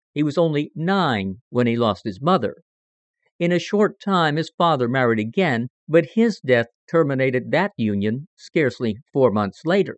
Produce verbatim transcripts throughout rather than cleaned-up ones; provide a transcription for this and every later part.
He was only nine when he lost his mother. In a short time his father married again, but his death terminated that union scarcely four months later.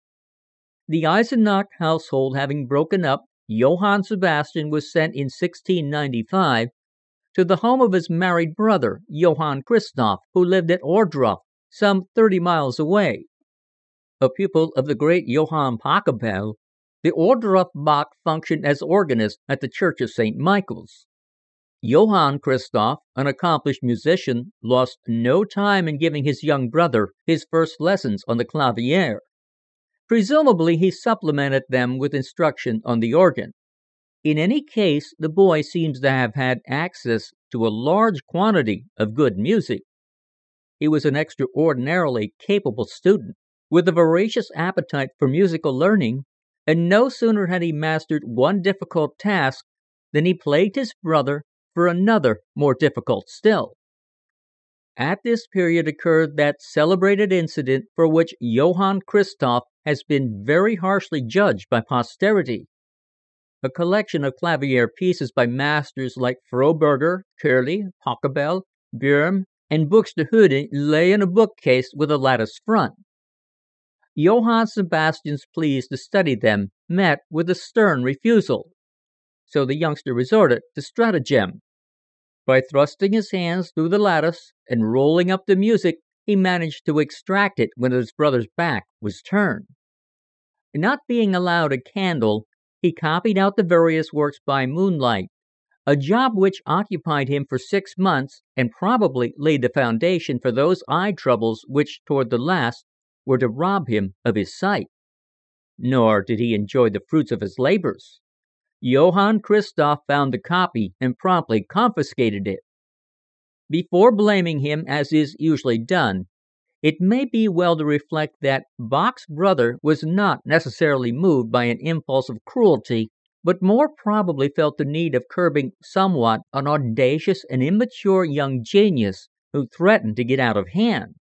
The Eisenach household having broken up, Johann Sebastian was sent in sixteen ninety-five to the home of his married brother, Johann Christoph, who lived at Ohrdruf, some thirty miles away. A pupil of the great Johann Pachelbel, the Ohrdruf Bach functioned as organist at the Church of Saint Michael's. Johann Christoph, an accomplished musician, lost no time in giving his young brother his first lessons on the clavier. Presumably he supplemented them with instruction on the organ. In any case, the boy seems to have had access to a large quantity of good music. He was an extraordinarily capable student, with a voracious appetite for musical learning, and no sooner had he mastered one difficult task than he plagued his brother for another more difficult still. At this period occurred that celebrated incident for which Johann Christoph has been very harshly judged by posterity. A collection of clavier pieces by masters like Froberger, Curly, Pachelbel, Böhm, and Buxtehude lay in a bookcase with a lattice front. Johann Sebastian's pleas to study them met with a stern refusal, so the youngster resorted to stratagem. By thrusting his hands through the lattice and rolling up the music, he managed to extract it when his brother's back was turned. Not being allowed a candle, he copied out the various works by moonlight, a job which occupied him for six months and probably laid the foundation for those eye troubles which, toward the last, were to rob him of his sight. Nor did he enjoy the fruits of his labors. Johann Christoph found the copy and promptly confiscated it. Before blaming him, as is usually done, it may be well to reflect that Bach's brother was not necessarily moved by an impulse of cruelty, but more probably felt the need of curbing somewhat an audacious and immature young genius who threatened to get out of hand.